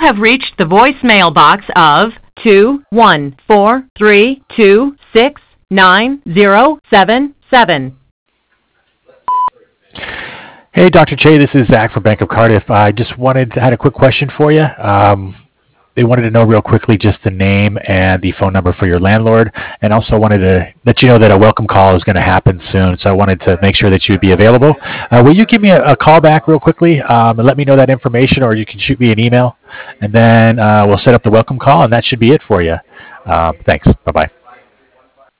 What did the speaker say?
have reached the voicemail box of 21432690077. Hey, Dr. Che, this is Zach from Bank of Cardiff. I just had a quick question for you. They wanted to know real quickly just the name and the phone number for your landlord, and also wanted to let you know that a welcome call is going to happen soon, so I wanted to make sure that you would be available. Will you give me a call back real quickly and let me know that information, or you can shoot me an email, and then we'll set up the welcome call, and that should be it for you. Thanks. Bye-bye.